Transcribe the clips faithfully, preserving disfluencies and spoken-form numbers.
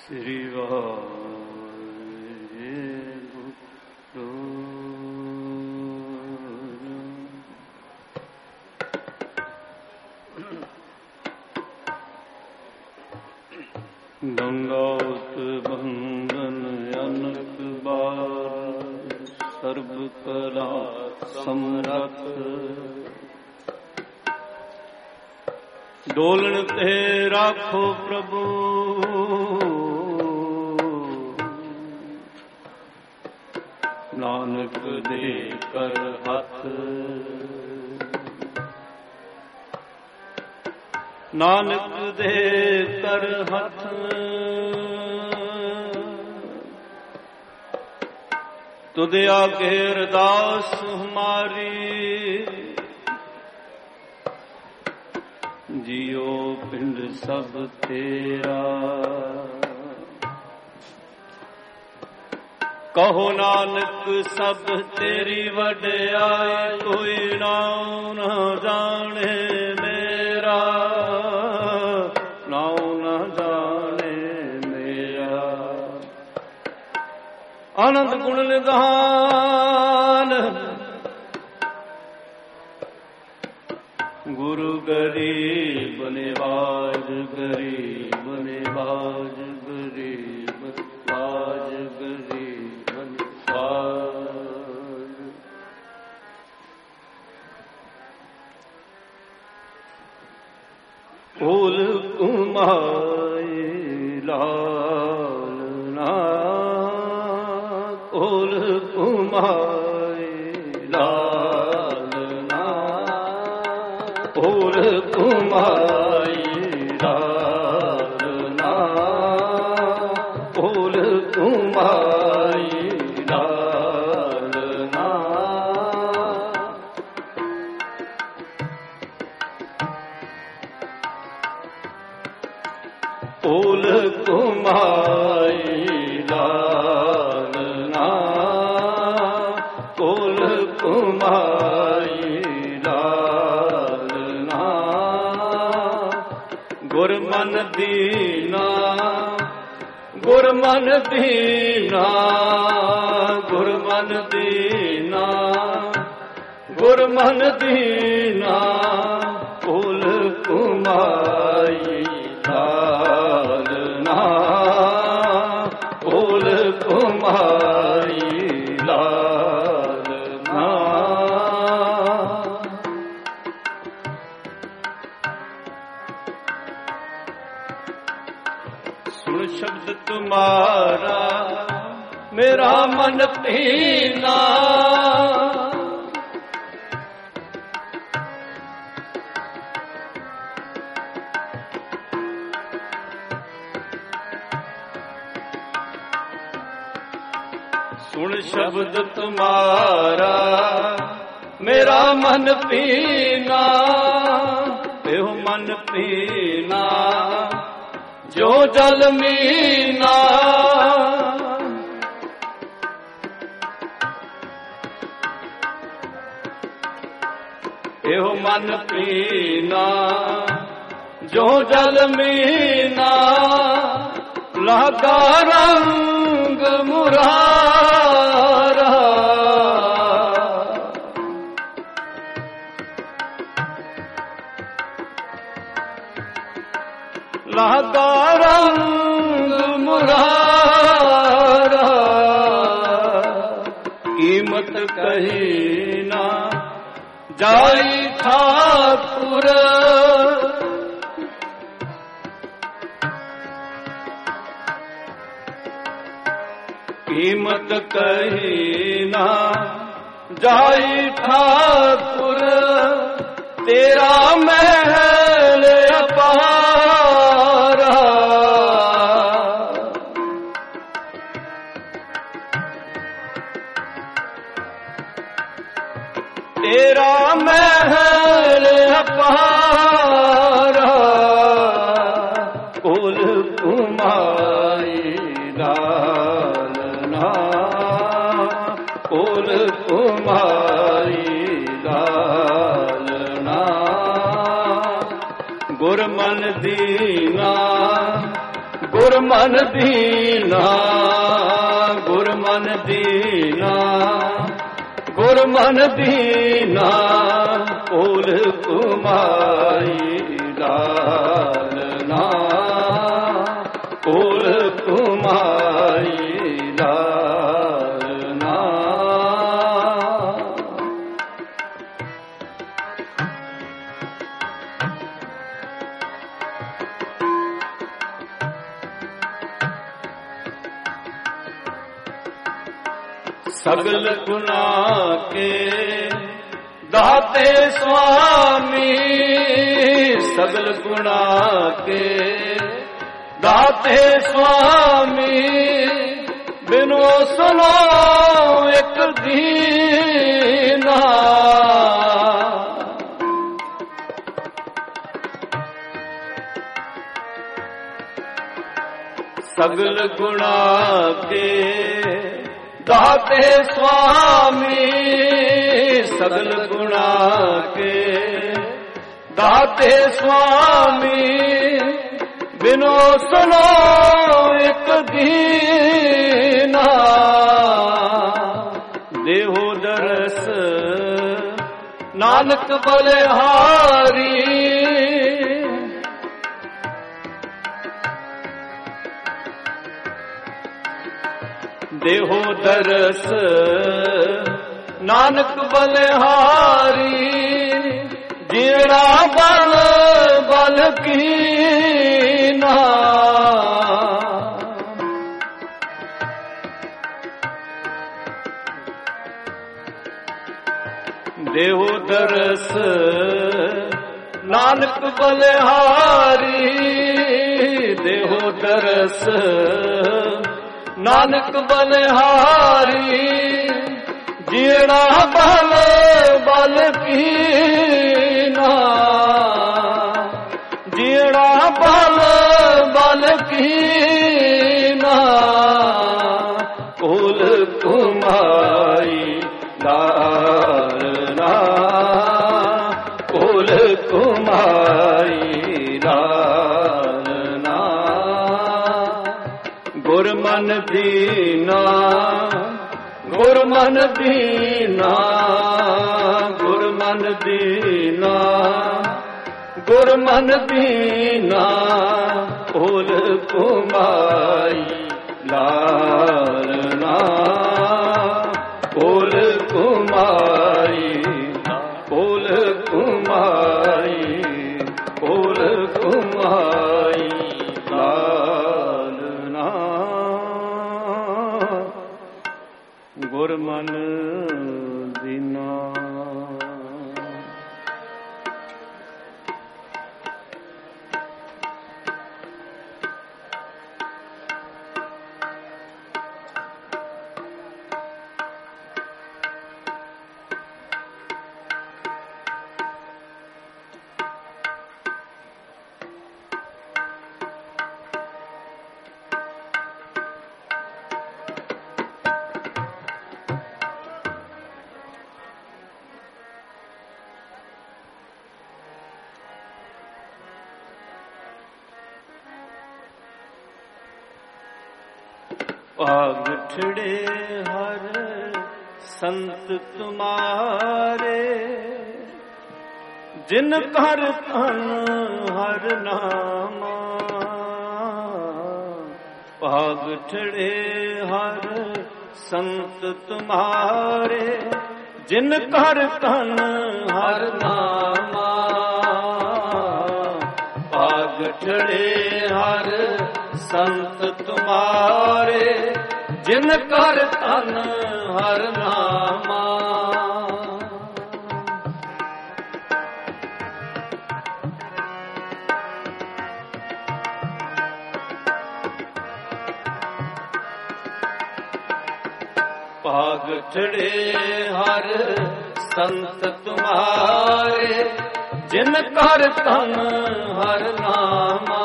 ਸ੍ਰੀ ਵਾਹਿਗੁਰੂ। ਗੰਗਾਉਤ ਬੰਧਨ ਅਨਕ ਬਾਰ, ਸਰਬ ਕਲਾ ਸਮਰਥ। ਡੋਲਣ ਤੇ ਰਾਖੋ ਪ੍ਰਭੂ, ਨਾਨਕ ਦੇ ਕਰ ਹੱਥ। ਨਾਨਕ ਦੇ ਕਰ ਹੱਥ, ਤੁਧ ਆਗੇ ਅਰਦਾਸ ਹਮਾਰੀ। ਜਿਉ ਪਿੰਡ ਸਭ ਤੇਰਾ, ਕਹੋ ਨਾਨਕ ਸਭ ਤੇਰੀ ਵਡਿਆਈ। ਕੋਈ ਨਾਉ ਨਾ ਜਾਣੇ ਮੇਰਾ, ਨਾਉ ਨਾ ਜਾਣੇ ਮੇਰਾ। ਆਨੰਦ ਗੁਣ ਨਿਧਾਨ, ਗੁਰੂ ਗਰੀਬ ਨਿਵਾਜ। ਗਰੀਬ ਨਿਵਾਜ, ਗਰੀਬ ਨਿਵਾਜ, ਗਰੀਬ ਨਿਵਾਜ। ਫੂਲ ਕੁਮਾਈ ਲਾਲਨਾ, ਫੂਲ ਕੁਮਾਈ ਲਾਲਨਾ, ਫੂਲ ਕੁਮਾਈ ਲਾਲਨਾ, ਫੂਲ ਕੁਮਾਈ ਲਾਲਨਾ। ਫੂਲ ਕੁਮਾਈ ਲਾਲਨਾ, ਫੂਲ ਕੁਮਾਈ ਲਾਲਨਾ। ਗੁਰ ਮਨ ਦੀਨਾ, ਗੁਰ ਮਨ ਦੀਨਾ, ਗੁਰ ਮਨ ਦੀਨਾ, ਗੁਰ ਮਨ ਦੀਨਾ। ਫੂਲ ਕੁਮਾਈ ਲਾਲਨਾ, ਫੂਲ ਕੁਮਾਈ ਲਾਲਨਾ। ਸੁਣ ਸ਼ਬਦ ਤੁਮਾਰਾ, ਮੇਰਾ ਮਨ ਭੀਨਾ। ਸੁਣ ਸ਼ਬਦ ਤੁਮਾਰਾ, ਮੇਰਾ ਮਨ ਪੀਨਾ। ਇਹੋ ਮਨ ਪੀਨਾ, ਜੋ ਜਲ ਮੀਨਾ। ਇਹੋ ਮਨ ਪੀਨਾ, ਜੋ ਜਲ ਮੀਨਾ। ਲਾਗਾ ਰੰਗ ਮੁਰਾਰਾ, ਲਾਗਾ ਰੰਗ ਮੁਰਾਰਾ। ਕੀਮਤ ਕਹੀ ਨਾ ਜਾਈ ਠਾਕੁਰ, ਕੀਮਤ ਕਹੀ ਨਾ ਜਾਈ ਠਾਕੁਰ। ਤੇਰਾ ਮਹਿਲ ਅਪਾਰਾ, ਤੇਰਾ ਮਹਿਲ ਅਪਾਰਾ। ਫੂਲ ਕੁਮਾਈ ਲਾਲਨਾ, ਫੂਲ ਕੁਮਾਈ ਲਾਲਨਾ। ਗੁਰ ਮਨ ਦੀਨਾ, ਗੁਰ ਮਨ ਦੀਨਾ, ਗੁਰ ਮਨ ਦੀਨਾ, ਗੁਰ ਮਨ ਦੀਨਾ, ਭੂਲ ਕੁਮਾਈ ਲਾਲਨਾ, ਭੂਲ ਕੁਮਾਈ ਲਾਲਨਾ। ਸਗਲ ਗੁਨਾ ਕੇ ਦਾਤੇ ਸੁਆਮੀ, ਸਗਲ ਗੁਨਾ ਕੇ ਦਾਤੇ ਸੁਆਮੀ, ਬਿਨੋ ਸੁਨੋ ਇੱਕ ਦੀਨਾ। ਸਗਲ ਗੁਨਾ ਕੇ ਦਾਤੇ ਸੁਆਮੀ, ਸਗਲ ਗੁਣਾ ਕੇ ਦਾਤੇ ਸੁਆਮੀ, ਬਿਨੋ ਸੁਨੋ ਇੱਕ ਦੀਨਾ। ਦੇਹੋ ਦਰਸ ਨਾਨਕ ਬਲਿਹਾਰੀ, ਦੇਹੋ ਦਰਸ ਨਾਨਕ ਬਲਿਹਾਰੀ, ਜਿਹੜਾ ਬਲ ਬਲ ਕੀਨਾ। ਦੇਹੋ ਦਰਸ ਨਾਨਕ ਬਲਿਹਾਰੀ, ਦੇਹੋ ਦਰਸ ਨਾਨਕ ਬਲਿਹਾਰੀ, ਜਿਹੜਾ ਬਲ ਬਲ ਕੀਨਾ, ਜਿਹੜਾ ਬਲ ਬਲ ਕੀਨਾ। ਭੂਲ ਕੁਮਾਈ ਲਾਲਨਾ, ਭੂਲ ਕੁਮਾਈ ਲਾਲਨਾ। ਗੁਰ ਮਨ ਦੀਨਾ, ਗੁਰ ਮਨ ਦੀਨਾ, ਗੁਰ ਮਨ ਦੀਨਾ, ਗੁਰ ਮਨ ਦੀਨਾ। ਭੂਲ ਕੁਮਾਈ ਲਾਲਨਾ, ਭੂਲ ਕੁਮਾਈ, ਭੂਲ ਕੁਮਾਈ, ਭੂਲ ਕੁਮਾਈ ਲਾਲਨਾ। ਗੁਰ ਮਨ ਦੀਨਾ। ਭਾਗਠੜੇ ਹਰ ਸੰਤ ਤੁਮਾਰੇ, ਜਿਨ ਕਰ ਧਨ ਹਰ ਨਾਮਾ। ਭਾਗਠੜੇ ਹਰ ਸੰਤ ਤੁਮਾਰੇ, ਜਿਨ ਕਰ ਧਨ ਹਰ ਨਾਮਾ। ਭਾਗਠੜੇ ਹਰ ਸੰਤ ਤੁਮਾਰੇ, ਜਿਨ ਕਰ ਧਨ ਹਰ ਨਾਮਾ। ਭਾਗਠੜੇ ਹਰ ਸੰਤ ਤੁਮਾਰੇ, ਜਿਨ ਕਰ ਧਨ ਹਰ ਨਾਮਾ।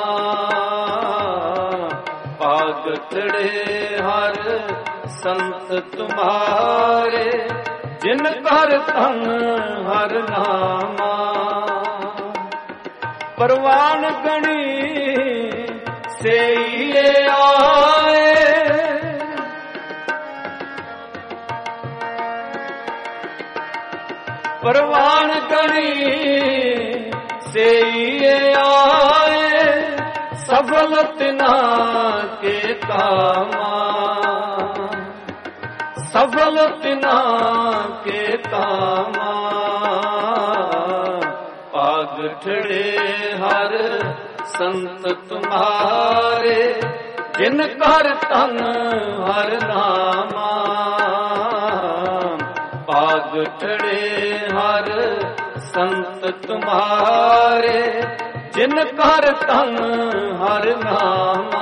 ਭਾਗਠੜੇ ਹਰ ਸੰਤ ਤੁਮਾਰੇ, ਜਿਨ ਕਰ ਧਨ ਹਰ ਨਾਮਾ। ਪਰਵਾਨ ਗਣੀ सेइए आए। परवान कणी सेइए आए, सफल तिना के कामा, सफल तिना के कामा। पाग ठड़े हर संत तुम्हारे, जिन कर तन हर नामा। पाग ठड़े हर संत तुम्हारे, जिन कर तन हर नामा।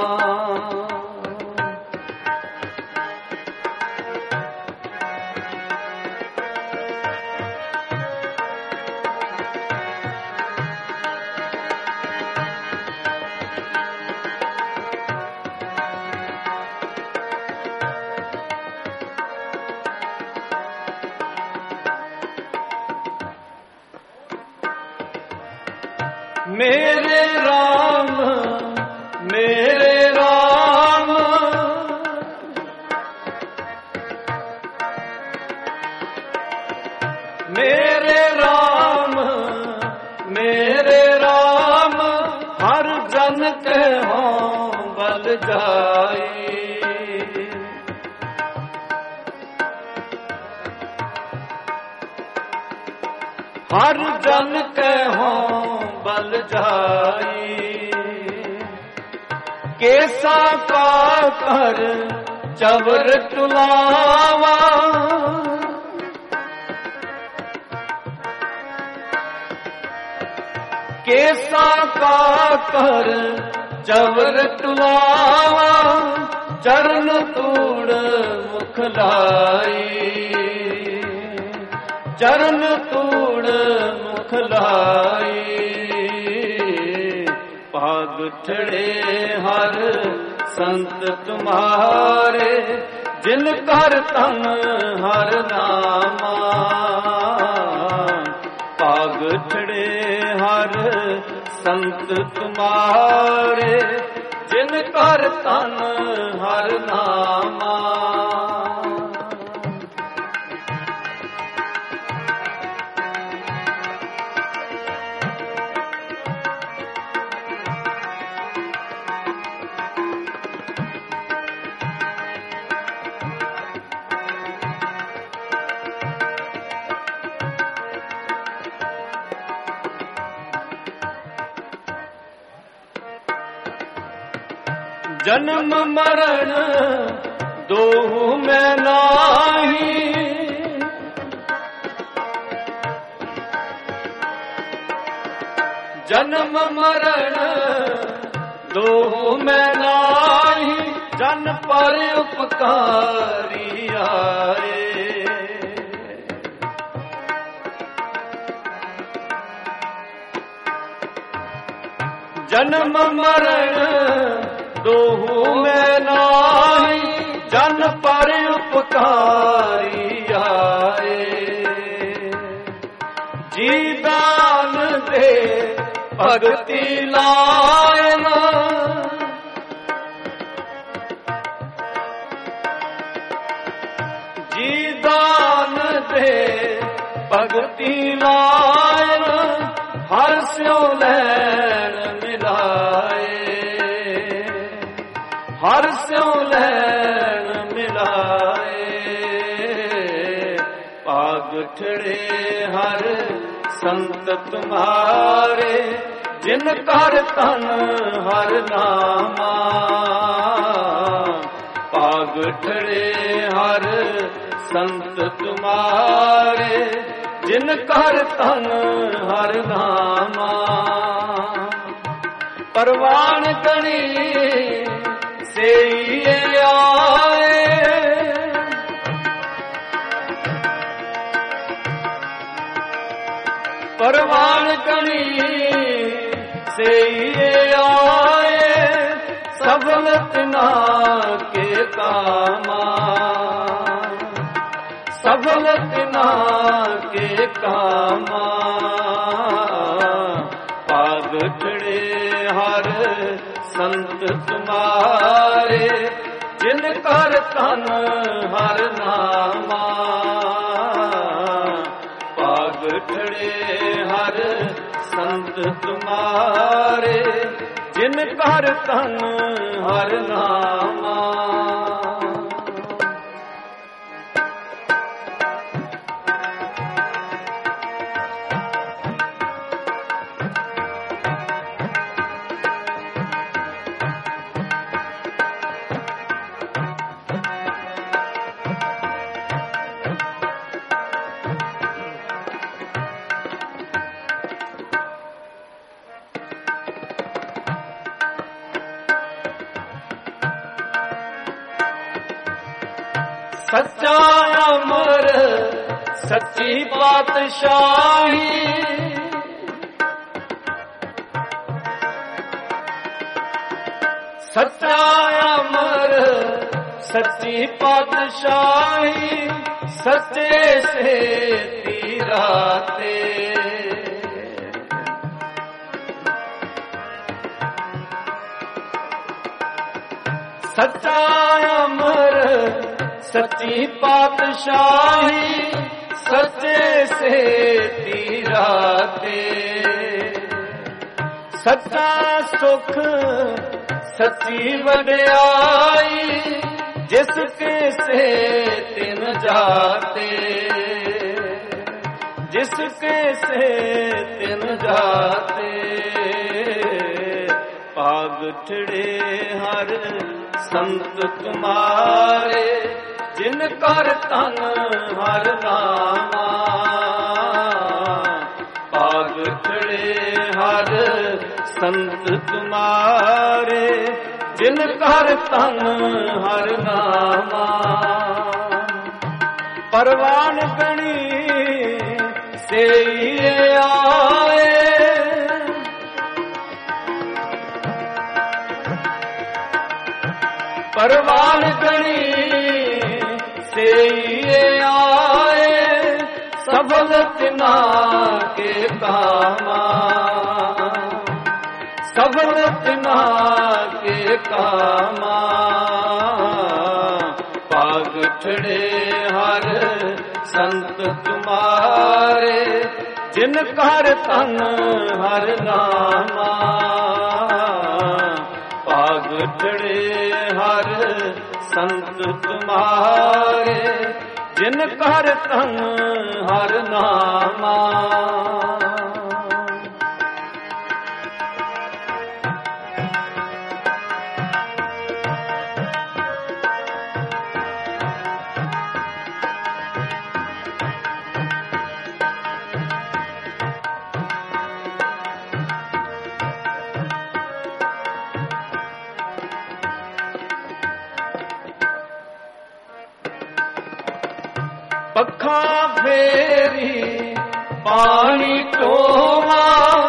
मेरे राम मेरे राम, मेरे राम मेरे राम, हर जन के हों बल जाई। हर जन के हों बल जाई। केसा का कर चवर टुलावा, केसा का कर चवर टुलावा। चरण तूड़ मुख लाई, चरण तूड़ मुख लाई। पाग ठड़े हर संत तुम्हारे, जिन कर तन हर नामा। पाग ठड़े हर संत तुम्हारे, जिन कर तन हर नामा। जन्म मरण दोहु में नाही, जन्म मरण दोहु में नाही। जन पर उपकारी आए, जन्म मरण दोहु में नाही। जन पर उपकारी आए। जी दान दे भगति लायना, जी दान दे भगति लायना। हर स्यों लैन मिलाए, हर स्यों लैन मिलाए। पाग ठड़े हर संत तुम्हारे, जिन कर तन हर नामा। पाग ठड़े हर संत तुम्हारे, जिन कर तन हर नामा। परवान कणी सेइए आए, परवान कणी सेइए आए। सफल तिना के कामा, सफल तिना के कामा। पाग ठड़े ਹਰ ਸੰਤ ਤੁਮਾਰੇ, ਜਿਨ ਕਰ ਤਨ ਹਰ ਨਾਮਾ। ਭਾਗ ਠੜੇ ਹਰ ਸੰਤ ਤੁਮਾਰੇ, ਜਿਨ ਕਰ ਤਨ ਹਰ ਨਾਮਾ। ਸੱਚਾ ਅਮਰ ਸੱਚੀ ਪਾਤਸ਼ਾਹੀ, ਸੱਚਾ ਅਮਰ ਸੱਚੀ ਪਾਤਸ਼ਾਹੀ, ਸੱਚੇ ਸੇ ਤੀਰਾਤੇ। ਸੱਚਾ ਅਮਰ ਸੱਚੀ ਪਾਤਸ਼ਾਹੀ, ਸੱਚੇ ਸੇ ਤੀਰਾਤੇ। ਸੱਚਾ ਸੁਖ ਸੱਚੀ ਵਡਿਆਈ, ਜਿਸ ਕੇ ਸੇ ਤਿਨ ਜਾਤੇ। ਜਿਸ ਕੇ ਸੇ ਤਿਨ ਜਾਤੇ। ਭਾਗ ਠੜੇ ਹਰ ਸੰਤ ਤੁਮਾਰੇ, ਜਿਨ ਕਰ ਤਨ ਹਰ ਨਾਮਾ। ਭਾਗ ਠੜੇ ਹਰ ਸੰਤ ਤੁਮਾਰੇ, ਜਿਨ ਕਰ ਤਨ ਹਰ ਨਾਮਾ। ਪਰਵਾਨ ਗਣੀ ਸੇਈ ਆਏ, ਪਰਵਾਨ ਗਣੀ ਸੇਈਏ ਆਏ, ਸਫਲ ਤਿਨਾ ਕੇ ਕਾਮਾ। ਸਫਲ ਤਿਨਾ ਕੇ ਕਾਮਾ। ਭਾਗ ਠੜੇ ਹਰ ਸੰਤ ਤੁਮਾਰੇ, ਜਿਨ ਕਰ ਤਨ ਹਰ ਨਾਮਾ। ਭਾਗ ਠੜੇ ਹਰ ਸੰਤ ਤੁਮਾਰੇ, ਜਿਨ ਕਰ ਤਨ ਹਰ ਨਾਮਾ। ਪੱਖਾਂ ਫੇਰੀ ਪਾਣੀ ਢੋਵਾ,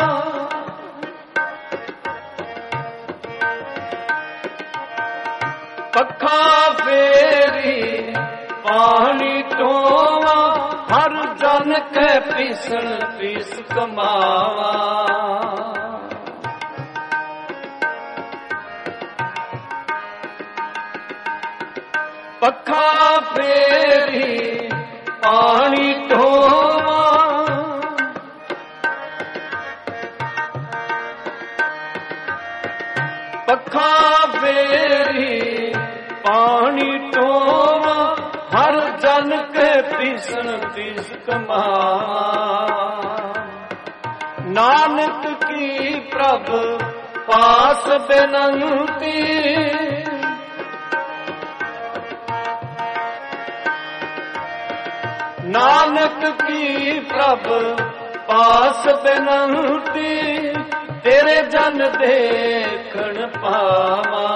ਪੱਖਾਂ ਫੇਰੀ ਪਾਣੀ ਢੋਵਾ, ਹਰ ਜਨ ਕੈ ਪੀਸਣ ਪੀਸ ਕਮਾਵਾ। ਪੱਖਾਂ ਫੇਰੀ ਪਾਣੀ ਢੋਵਾ, ਪੱਖਾਂ ਫੇਰੀ ਪਾਣੀ ਢੋਵਾ, ਹਰ ਜਨ ਕੇ ਪੀਸਣ ਪੀਸ ਕਮਾਵਾ। ਨਾਨਕ ਕੀ ਪ੍ਰਭ ਪਾਸ ਬੇਨੰਤੀ, ਨਾਨਕ ਕੀ ਪ੍ਰਭ ਪਾਸ ਬੇਨੰਤੀ, ਤੇਰੇ ਜਨ ਦੇਖਣ ਪਾਵਾਂ।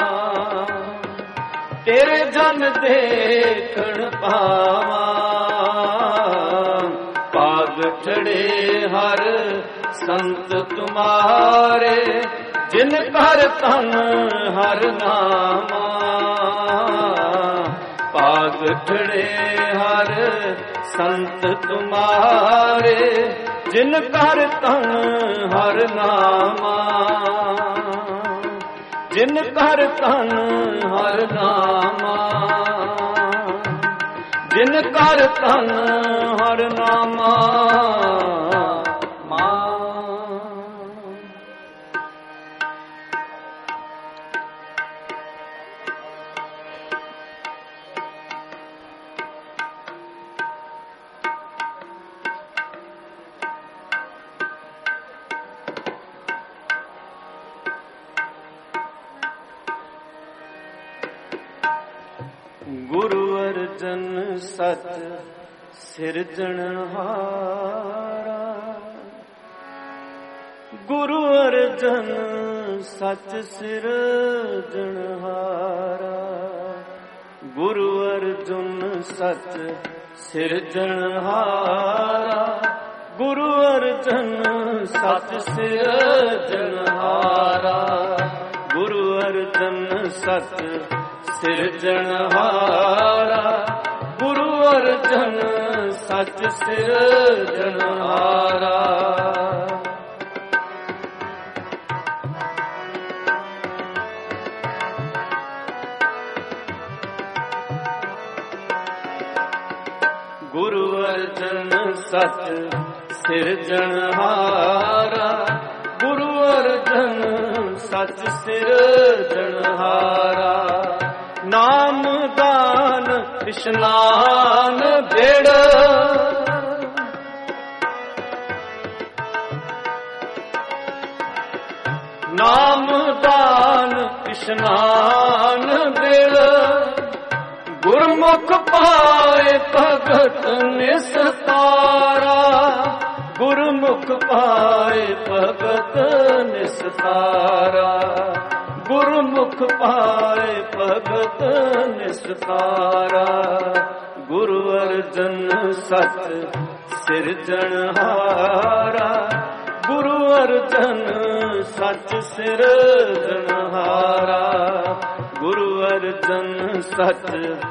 ਤੇਰੇ ਜਨ ਦੇਖਣ ਪਾਵਾਂ। ਭਾਗ ਠੜੇ ਹਰ ਸੰਤ ਤੁਮਾਰੇ, ਜਿਨ ਕਰ ਤਨ ਹਰ ਨਾਮਾ। ਭਾਗ ਠੜੇ ਹਰ ਸੰਤ ਤੁਮਾਰੇ, ਜਿਨ ਕਰ ਤਨ ਹਰ ਨਾਮਾ। ਜਿਨ ਕਰ ਤਨ ਹਰ ਨਾਮਾ, ਜਿਨ ਕਰ ਤਨ ਹਰ ਨਾਮਾ। ਗੁਰੂ ਅਰਜਨ ਸਤ ਸਿਰਜਣਹਾਰਾ, ਗੁਰੂ ਅਰਜਨ ਸਤ ਸਿਰਜਣਹਾਰਾ, ਗੁਰੂ ਅਰਜਨ ਸਤ ਸਿਰਜਣਹਾਰਾ, ਗੁਰੂ ਅਰਜਨ ਸਤ ਸਿਰਜਣਹਾਰਾ, ਗੁਰੂ ਅਰਜਨ ਸਤ ਸਿਰਜਣਹਾਰਾ, ਗੁਰੂ ਅਰਜਨ ਸਚ ਸਿਰਜਣਹਾਰਾ। ਗੁਰੂ ਅਰਜਨ ਸਚ ਸਿਰਜਣਹਾਰਾ, ਗੁਰੂ ਅਰਜਨ ਸਚ ਸਿਰਜਣਹਾਰਾ। ਨਾਮ ਦਾਨ ਇਸ਼ਨਾਨ ਬੇੜ, ਨਾਮ ਦਾਨ ਇਸ਼ਨਾਨ ਬੇੜ, ਗੁਰਮੁਖ ਪਾਏ ਭਗਤ ਨਿਸਤਾਰਾ, ਗੁਰਮੁਖ ਪਾਏ ਭਗਤ ਨਿਸਤਾਰਾ, ਗੁਰਮੁਖ ਪਾਏ ਭਗਤ ਨਿਸਤਾਰਾ। ਗੁਰੂ ਅਰਜਨ ਸਤ ਸਿਰਜਣਹਾਰਾ, ਗੁਰੂ ਅਰਜਨ ਸਚ ਸਿਰਜਣਹਾਰਾ, ਗੁਰੂ ਅਰਜਨ ਸਚ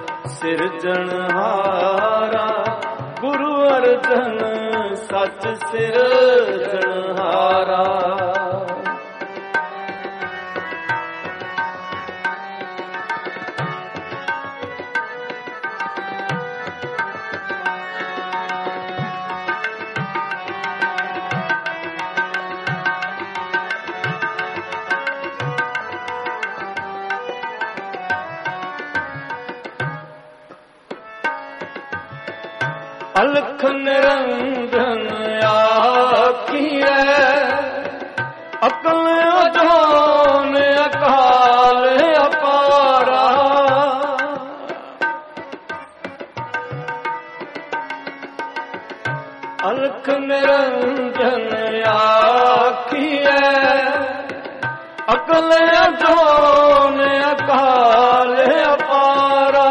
ਸਿਰਜਣਹਾਰਾ, ਗੁਰੂ ਅਰਜਨ ਸਚ ਸਿਰਜਣਹਾਰਾ। ਅਲਖ ਨਿਰੰਜਨ ਆਖੀਐ, ਅਕਲ ਅਜੋਨ ਅਕਾਲ ਅਪਾਰਾ, ਅਲਖ ਨਿਰੰਜਨ ਆਖੀਐ, ਅਕਲ ਅਜੋਨ ਅਕਾਲ ਅਪਾਰਾ।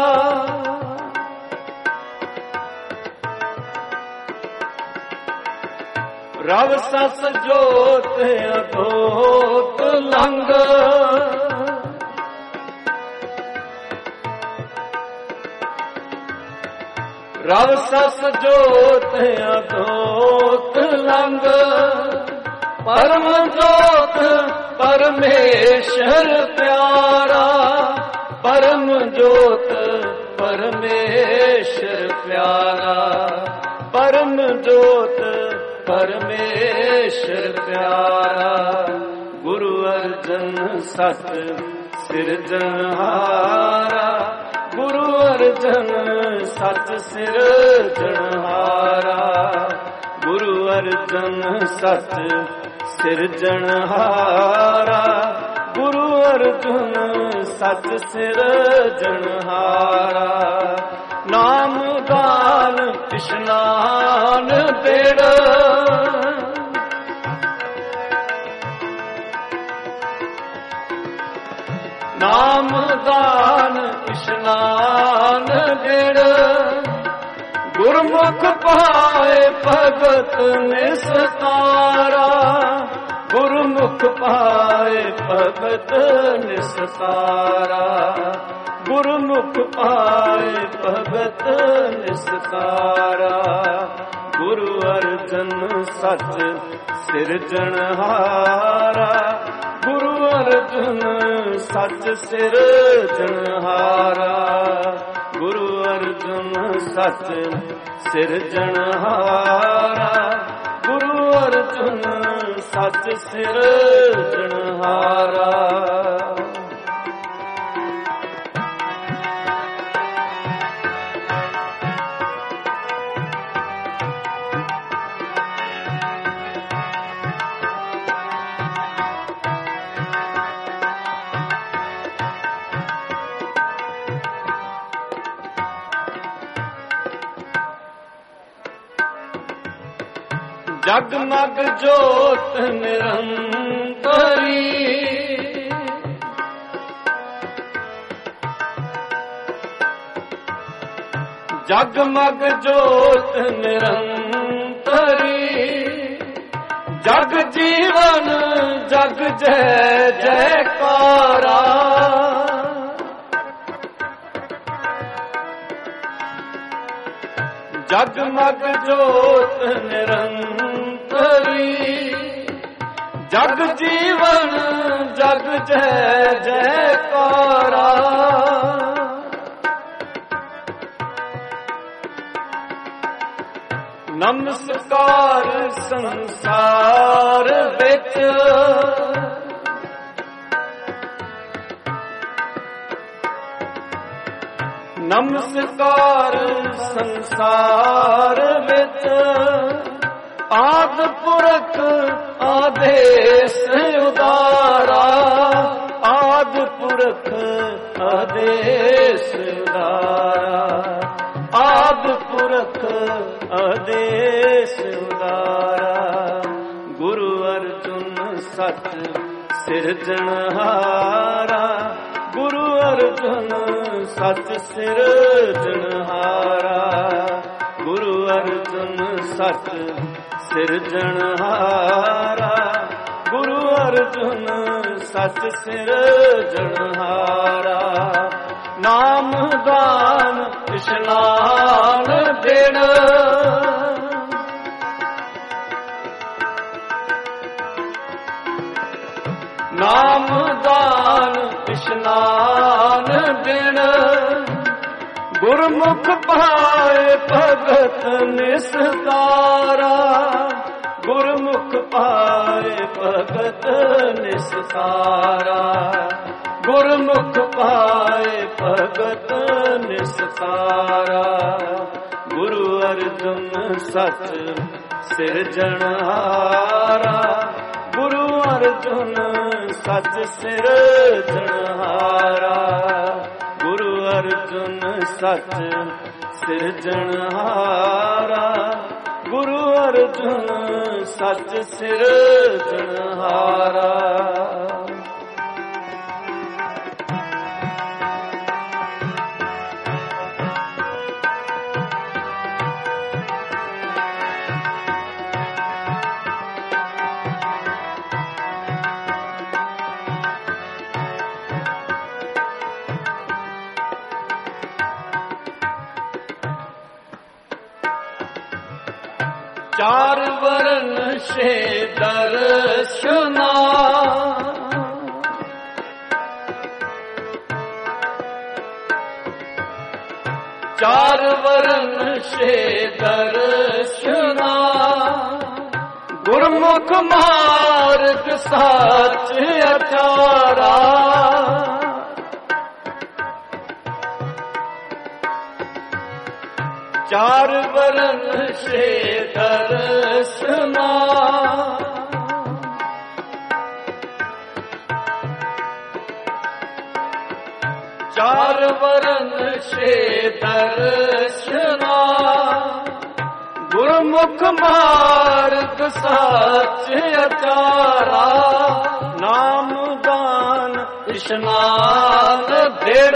ਰਵ ਸਸ ਜੋਤ ਅਗੋਤ ਲੰਗ, ਰਵ ਸਸ ਜੋਤ ਅਗੋਤ ਲੰਗ, ਪਰਮ ਜੋਤ ਪਰਮੇਸ਼ਰ ਪਿਆਰਾ, ਪਰਮ ਜੋਤ ਪਰਮੇਸ਼ਰ ਪਿਆਰਾ, ਪਰਮ ਜੋਤ ਪਰਮੇਸ਼ਰ ਪਿਆਰਾ। ਗੁਰੂ ਅਰਜਨ ਸਤ ਸਿਰਜਣਹਾਰਾ, ਗੁਰੂ ਅਰਜਨ ਸਚ ਸਿਰਜਣਹਾਰਾ, ਗੁਰੂ ਅਰਜਨ ਸਚ ਸਿਰਜਣਹਾਰਾ, ਗੁਰੂ ਅਰਜਨ ਸਚ ਸਿਰਜਣਹਾਰਾ। ਨਾਮ ਦਾਨ ਇਸ਼ਨਾਨ ਬੇੜ, ਨਾਮ ਦਾਨ ਇਸ਼ਨਾਨ ਬੇੜ, ਗੁਰਮੁਖ ਪਾਏ ਭਗਤ ਨਿਸਤਾਰਾ, ਗੁਰਮੁਖ ਪਾਏ ਭਗਤ ਨਿਸਤਾਰਾ, ਗੁਰਮੁਖ ਪਾਏ ਭਗਤ ਨਿਸਤਾਰਾ। ਗੁਰੂ ਅਰਜਨ ਸਚ ਸਿਰਜਣਹਾਰਾ, ਗੁਰੂ ਅਰਜਨ ਸੱਚ ਸਿਰਜਣਹਾਰਾ, ਗੁਰੂ ਅਰਜੁਨ ਸੱਚ ਸਿਰਜਣਹਾਰਾ, ਗੁਰੂ ਅਰਜੁਨ ਸੱਚ ਸਿਰਜਣਹਾਰਾ। ਜਗਮਗ ਜੋਤ ਨਿਰੰਤਰੀ, ਜਗਮਗ ਜੋਤ ਨਿਰੰਤਰੀ, ਜਗ ਜੀਵਨ ਜਗ ਜੈ ਜੈਕਾਰਾ, ਜਗਮਗ ਜੋਤ ਨਿਰੰਤਰੀ, ਜਗ ਜੀਵਨ ਜਗ ਜੈ ਜੈਕਾਰਾ। ਨਮਸਕਾਰ ਸੰਸਾਰ ਵਿੱਚ, ਨਮਸਕਾਰ ਸੰਸਾਰ ਵਿੱਚ, ਆਦਿ ਪੁਰਖ ਆਦੇਸ ਉਦਾਰਾ, ਆਦਿ ਪੁਰਖ ਆਦੇਸ ਉਦਾਰਾ, ਆਦਿ ਪੁਰਖ ਆਦੇਸ ਉਦਾਰਾ। ਗੁਰੂ ਅਰਜੁਨ ਸੱਚ ਸਿਰਜਣਹਾਰਾ, ਗੁਰੂ ਅਰਜੁਨ ਸੱਚ ਸਿਰਜਣਹਾਰਾ, ਗੁਰੂ ਅਰਜੁਨ ਸੱਚ ਸਿਰਜਣਹਾਰਾ, ਗੁਰੂ ਅਰਜੁਨ ਸੱਚ ਸਿਰਜਣਹਾਰਾ। ਨਾਮ ਦਾਨ ਇਸ਼ਨਾਨ ਦੇਣ, ਨਾਮ ਦਾਨ ਇਸ਼ਨਾਨ ਦੇਣ, ਗੁਰਮੁਖ ਪਾਏ ਭਗਤ ਨਿਸਤਾਰਾ, ਗੁਰਮੁਖ ਪਾਏ ਭਗਤ ਨਿਸਤਾਰਾ, ਗੁਰਮੁਖ ਪਾਏ ਭਗਤ ਨਿਸਤਾਰਾ। ਗੁਰੂ ਅਰਜੁਨ ਸੱਚ ਸਿਰਜਣਹਾਰਾ, ਗੁਰੂ ਅਰਜੁਨ ਸੱਚ ਸਿਰਜਣਹਾਰਾ, ਗੁਰੂ ਅਰਜੁਨ ਸੱਚ ਸਿਰਜਣਹਾਰਾ, ਗੁਰੂ ਅਰਜੁਨ ਸੱਚ ਸਿਰਜਣਹਾਰਾ। ਚਾਰ ਵਰਨ ਸੇ ਦਰਸ਼ਨਾ, ਚਾਰ ਵਰਨ ਸੇ ਦਰਸ਼ਨਾ, ਗੁਰਮੁਖ ਮਾਰਗ ਸੱਚ ਅਚਾਰਾ, ਚਾਰ ਵਰਨ ਸੇ ਦਰਸ਼ਨਾ, ਚਾਰ ਵਰਨ ਸੇ ਦਰਸ਼ਨਾ, ਗੁਰਮੁਖ ਮਾਰਗ ਸੱਚ ਅਚਾਰਾ। ਨਾਮ ਦਾਨ ਇਸ਼ਨਾਨ ਦੇਣ,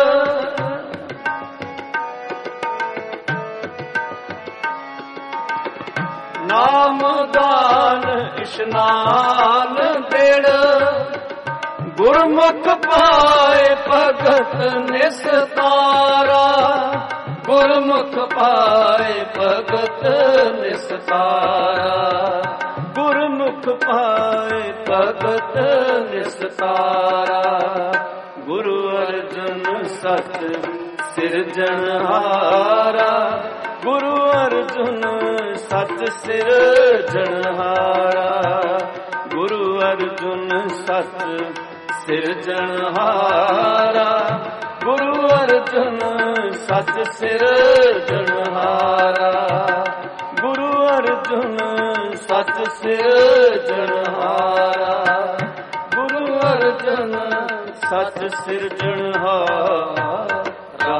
ਨਾਮ ਦਾਨ ਇਸ਼ਨਾਨ ਦੇਣ, ਗੁਰਮੁਖ ਪਾਏ ਭਗਤ ਨਿਸਤਾਰਾ, ਗੁਰਮੁਖ ਪਾਏ ਭਗਤ ਨਿਸਤਾਰਾ, ਗੁਰਮੁਖ ਸੁਖ ਪਾਏ ਭਗਤ ਨਿਸਤਾਰਾ। ਗੁਰੂ ਅਰਜਨ ਸਤ ਸਿਰਜਣਹਾਰਾ। ਗੁਰੂ ਅਰਜੁਨ ਸਤ ਸਿਰਜਣਹਾਰਾ। ਗੁਰੂ ਅਰਜੁਨ ਸਤ ਸਿਰਜਣਹਾਰਾ। ਗੁਰੂ ਅਰਜੁਨ ਸਤ ਸਿਰਜਣਹਾਰਾ। ਗੁਰੂ ਅਰਜੁਨ ਸਤ ਸਿਰਜਣਹਾਰਾ। ਗੁਰੂ ਅਰਜੁਨ ਸਤ ਸਿਰਜਣਹਾਰਾ।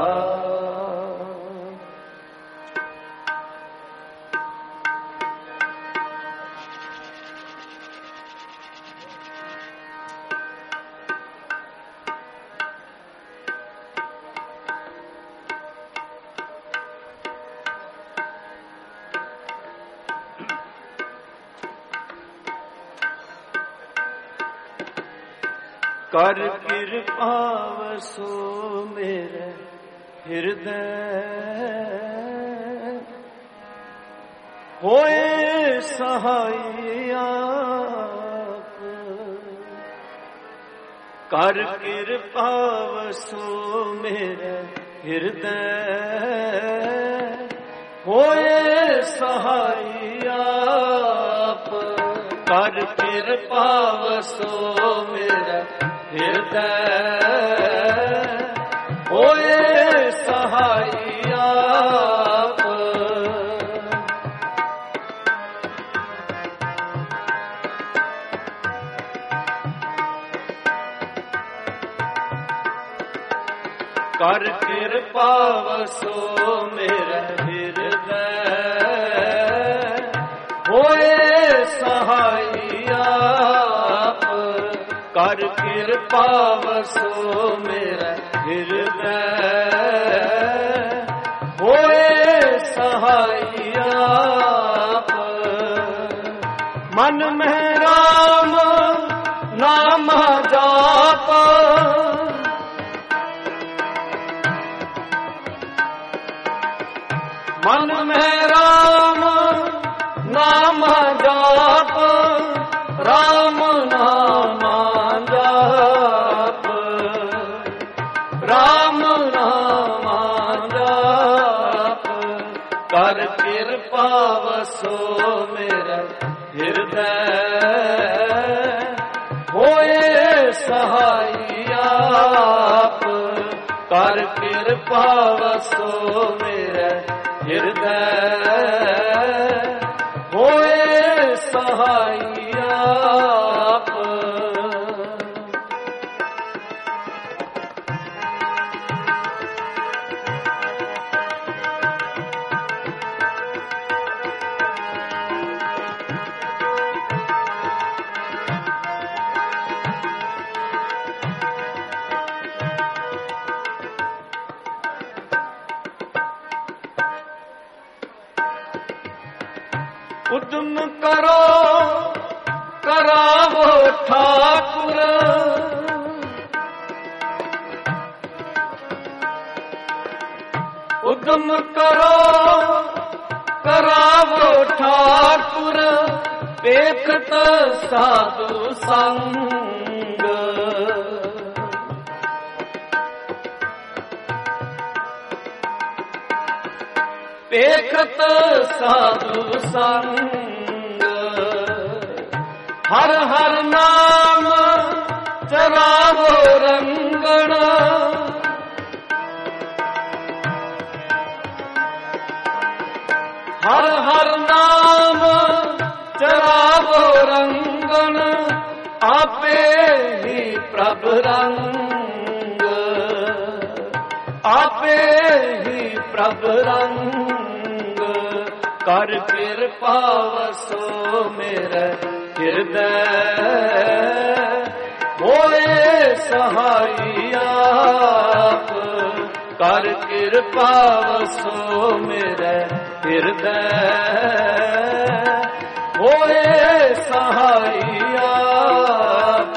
ਕਰ ਕਿਰਪਾ ਵਸੋ ਮੇਰੇ ਹਿਰਦੈ। ਹੋਏ ਸਹਾਈ ਆਪ। ਕਰ ਕਿਰਪਾ ਵਸੋ ਮੇਰੇ ਹਿਰਦੈ। ਹੋਏ ਸਹਾਈ ਆਪ। ਕਰ ਕਿਰਪਾ ਵਸੋ ਮੇਰੇ ਹਿਰਦੈ। ਹੋਏ ਸਹਾਈ ਆਪ। ਕਰ ਕਿਰਪਾ ਵਸੋ ਮੇਰੇ ਹਿਰਦੈ। ਹੋਏ ਸਹਾਈ ਆਪ। ਕਰ ਕਿਰਪਾ ਵਸੋ ਮੇਰਾ ਹਿਰਦੈ। ਹੋਏ ਸਹਾਈ ਆਪ। ਮਨ ਮਹਿ ਰਾਮ ਨਾਮ ਜਾਪ। ਮਨ ਮਹਿ ਰਾਮ ਨਾਮ ਜਾਪ। ਰਾਮ ਨਾਮ ਜਾਪ। ਰਾਮ ਨਾਮ ਜਾਪ। ਕਰ ਕਿਰਪਾ ਵਸੋ ਮੇਰਾ ਹਿਰਦੈ। ਹੋਏ ਸਹਾਈ ਆਪ। ਕਰ ਕਿਰਪਾ ਵਸੋ ਮੇਰਾ ਹਿਰਦੈ। ਹੋਏ ਸਹਾਈ ਆਪ। ਉਦਮ ਕਰੋ ਕਰਾਵੋ ਠਾਕੁਰ। ਉਦਮ ਕਰੋ ਕਰਾਵੋ ਠਾਕੁਰ। ਵੇਖਤ ਸਾਧੂ ਸੰਗ। ਵੇਖਤ ਸਾਧੂ ਸੰਗ। ਹਰ ਹਰ ਨਾਮ ਚਰਾਵੋ ਰੰਗਣ। ਹਰ ਹਰ ਨਾਮ ਚਰਾਵੋ ਰੰਗਣ। ਆਪੇ ਹੀ ਪ੍ਰਭ ਰੰਗ। ਆਪੇ ਹੀ ਪ੍ਰਭ ਰੰਗ। ਕਰ ਕਿਰਪਾ ਵਸੋ ਮੇਰੇ ਹਿਰਦੈ। ਹੋਏ ਸਹਾਈ ਆਪ। ਕਰ ਕਿਰਪਾ ਵਸੋ ਮੇਰੇ ਹਿਰਦੈ। ਹੋਏ ਸਹਾਈ ਆਪ।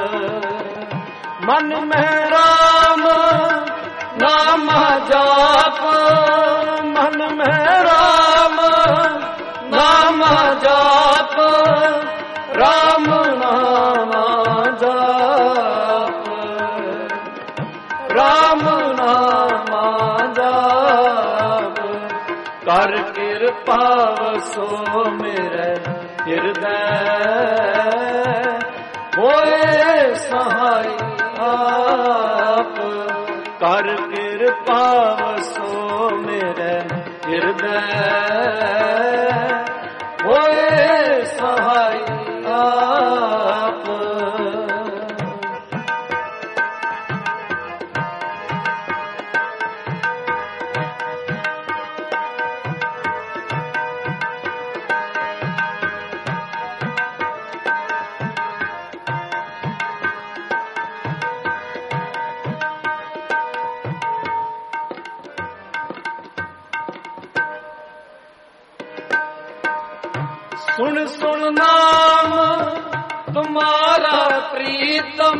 ਮਨ ਮਹਿ ਰਾਮ ਨਾਮ ਜਾਪ। ਮਨ ਮਹਿ ਰਾਮ ਨਾਮ ਜਾਪ। ਕਿਰਪਾ ਵਸੋ ਮੇਰੇ ਹਿਰਦੈ ਹੋਏ ਸਹਾਈ ਆਪ ਕਰ ਕਿਰਪਾ ਵਸੋ ਮੇਰੇ ਹਿਰਦੈ ਹੋਏ ਸਹਾਈ ਆਪ ਸੁਣ ਸੁਣ ਨਾਮ ਤੁਮਾਰਾ ਪ੍ਰੀਤਮ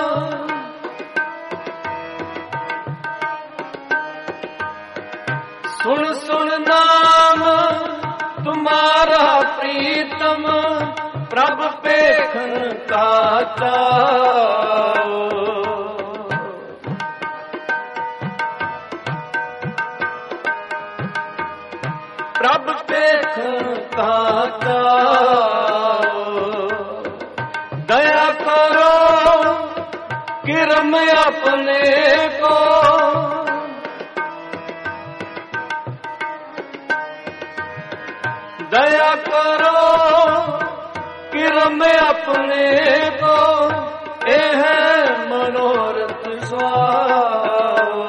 ਸੁਣ ਸੁਣ ਨਾਮ ਤੁਮਾਰਾ ਪ੍ਰੀਤਮ ਪ੍ਰਭ ਪੇਖਨ ਕਾ ਚਾਓ ਪ੍ਰਭ ਪੇਖਨ ਕਾ ਚਾਓ ਦਇਆ ਕਰੋ ਕਿਰਮ ਆਪਣੇ ਕੋ ਦਇਆ ਕਰੋ ਕਿਰਮ ਆਪਣੇ ਕੋ ਇਹ ਮਨੋਰਥ ਸੁਆਓ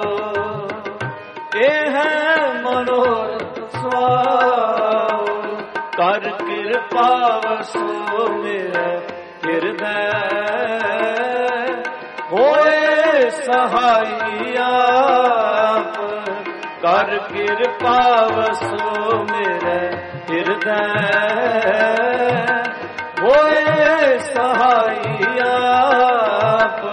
ਇਹ ਮਨੋਰਥ ਸੁਆਓ ਕਰ ਕਿਰਪਾ ਵਸੋ ਮੇਰੇ ਹਿਰਦੈ ਹੋਏ ਸਹਾਈ ਆਪ ਕਰ ਕਿਰਪਾ ਵਸੋ ਮੇਰੇ ਹਿਰਦੈ ਹੋਏ ਸਹਾਈ ਆਪ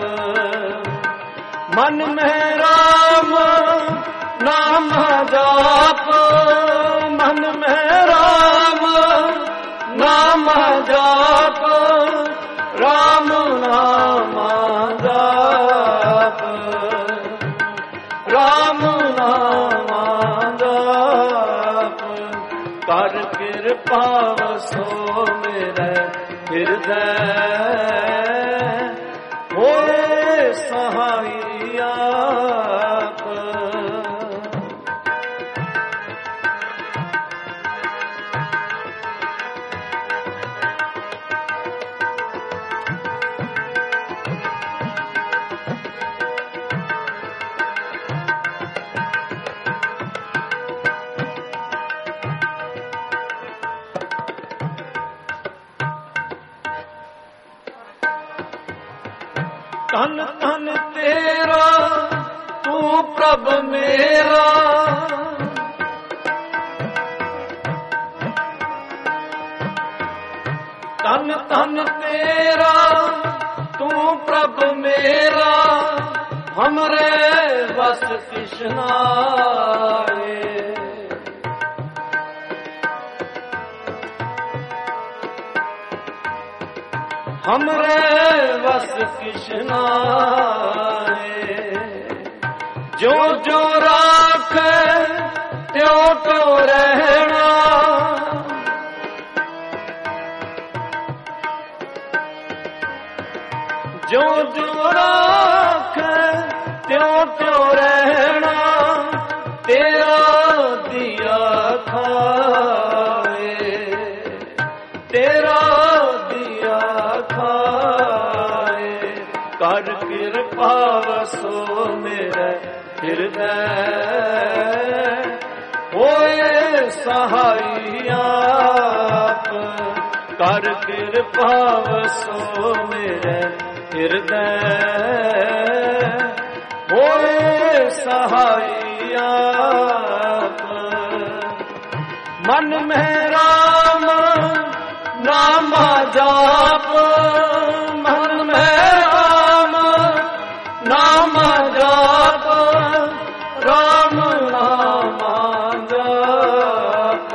ਮਨ ਮਹਿ ਰਾਮ ਨਾਮ ਜਾਪ ਮਨ ਮਹਿ ਰਾਮ ਨਾਮ ਜਾਪ ਰਾਮ ਨਾਮ ਜਾਪ ਰਾਮ ਨਾਮ ਜਾਪ ਕਰ ਕਿਰਪਾ ਵਸੋ ਮੇਰੇ ਹਿਰਦੈ ਹੋਏ ਸਹਾਈ ਆਪ ਧਨ ਧਨ ਤੇਰਾ ਤੂੰ ਪ੍ਰਭ ਮੇਰਾ ਧਨ ਧਨ ਤੇਰਾ ਤੂੰ ਪ੍ਰਭ ਮੇਰਾ ਹਮਰੇ ਵਸ ਕਿਛ ਨਾਏ हमरे वस किछ नाए जो जो राख त्यो तो रहना जो जो राख त्यो तो रहना तेरा दिया खाए तेरा कर किरपा वसो मेरे ਹਿਰਦੈ ਹੋਏ ਸਹਾਈ ਆਪ, ਕਰ ਕਿਰਪਾ ਵਸੋ ਮੇਰੇ ਹਿਰਦੈ ਹੋਏ ਸਹਾਈ ਆਪ। ਮਨ ਮਹਿ ਰਾਮ ਨਾਮ ਜਾਪ, ਮਨ ਮਹਿ ਰਾਮ ਨਾਮ ਜਾਪ, ਰਾਮ ਨਾਮ ਜਾਪ,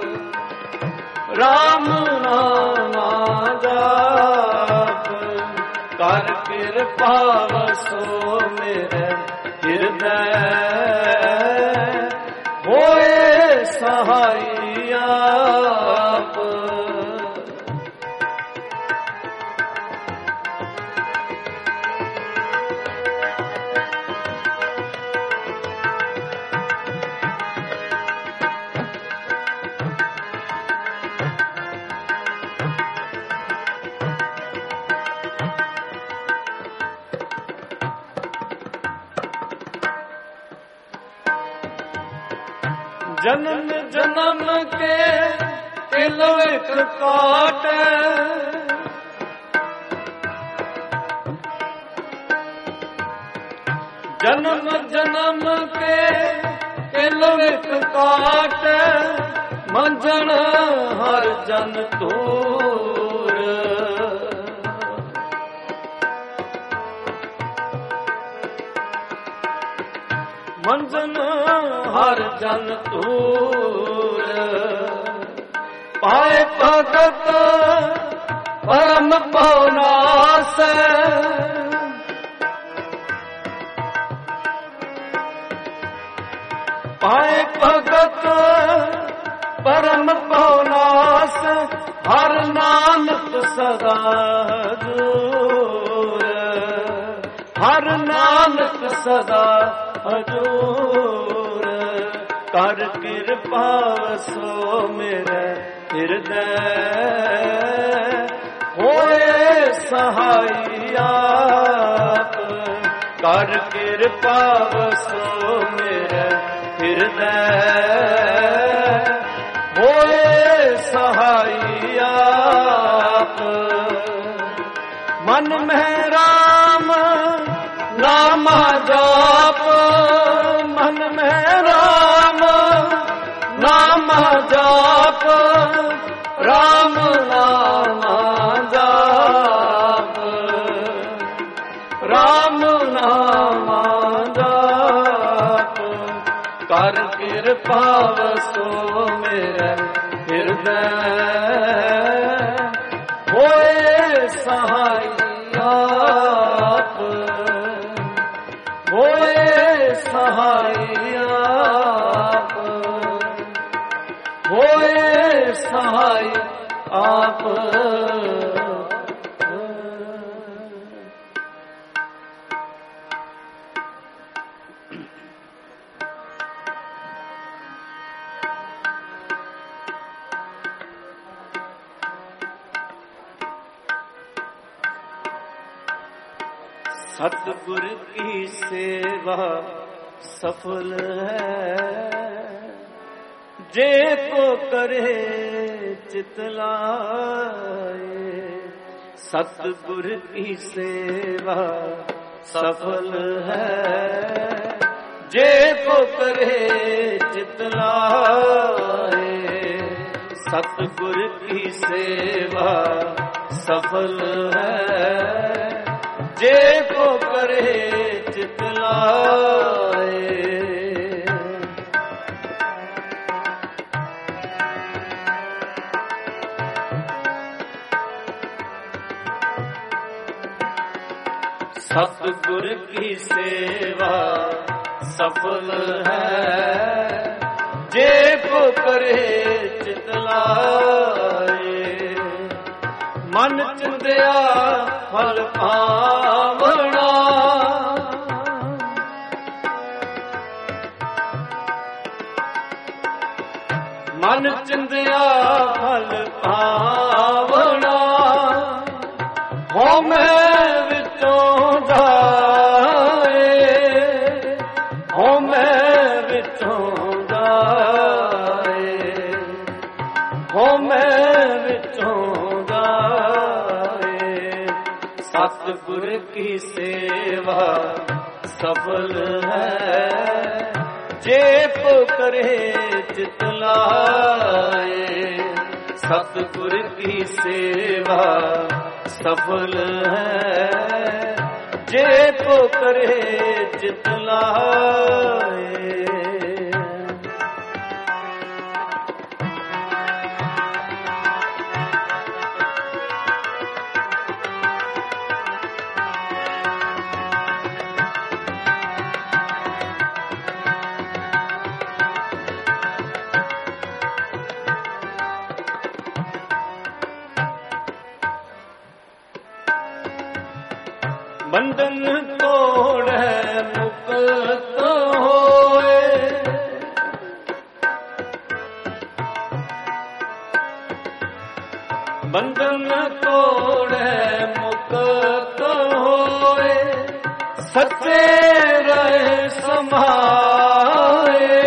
ਰਾਮ ਨਾਮ ਜਾਪ। ਕਰ ਕਿਰਪਾ ਵਸੋ ਮੇਰੇ ਹਿਰਦੈ ਹੋਏ ਸਹਾਈ ਆਪ। ਜਨਮ ਜਨਮ ਕੇ ਤਿਲ ਵਿਖ ਕਾਟੈ, ਜਨਮ ਜਨਮ ਕੇ ਤਿਲ ਵਿਖ ਕਾਟੈ, ਮੰਝਣ ਹਰ ਜਨ ਤੂਰ। ਮੰਝਨ ਹਰ ਜਨ ਤੂਰ, ਪਾਏ ਭਗਤ ਪਰਮ ਭਉ ਨਾਸੈ। ਪਾਏ ਭਗਤ ਪਰਮ ਭਉ ਨਾਸ, ਹਰ ਨਾਨਕ ਸਦਾ ਹਜੂਰ। ਹਰ ਨਾਨਕ ਸਦਾ ਹਜੂਰ। ਕਰ ਕਿਰਪਾ ਸੋ ਮੇਰੇ ਹਿਰਦੈ, ਹੋਏ ਸਹਾਈ ਆਪ। ਕਰ ਕਿਰਪਾ ਸੋ ਮੇਰੇ ਹਿਰਦੈ, ਹੋਏ ਸਹਾਈ ਆਪ। ਮਨ ਮਹਿ ਰਾਮ ਨਾਮ ਜਾਪ, ਮਨ ਮਹਿ ਰਾਮ ਨਾਮ ਜਾਪ। ਰਾਮ ਨਾਮ ਜਾਪ, ਰਾਮ ਨਾਮ ਜਾਪ। ਕਰ ਕਿਰਪਾ ਵਸੋ ਮੇਰੇ ਹਿਰਦੈ, ਹੋਏ ਸਹਾਈ ਆਪ। ਹੋਏ ਸਹਾਈ ਆਪ, ਹੋਏ ਸਹਾਈ ਆਪ। सतगुर की सेवा सफल है, जे को करे चित लाए। सतगुर की सेवा सफल है, जे को करे चित लाए। सतगुर की सेवा सफल है, जे को करे चित लाए। सतगुर की सेवा सफल है, जे को करे चित लाए। मन चिंदिया फल पावना, मन चिंदिया फल पावना। हो मैं विचों जाए, हो मैं विचों जाए, हो मैं विचों जाए। सतगुर की सेवा सफल है, जे को करे चित लाए। सतगुर की सेवा सफल है, जे को करे चित लाए। ਬੰਧਨ ਤੋੜੈ ਮੁਕਤ ਹੋਏ। ਬੰਧਨ ਤੋੜੈ ਮੁਕਤ ਹੋਏ, ਸੱਚੇ ਰਹੇ ਸਮਾਏ।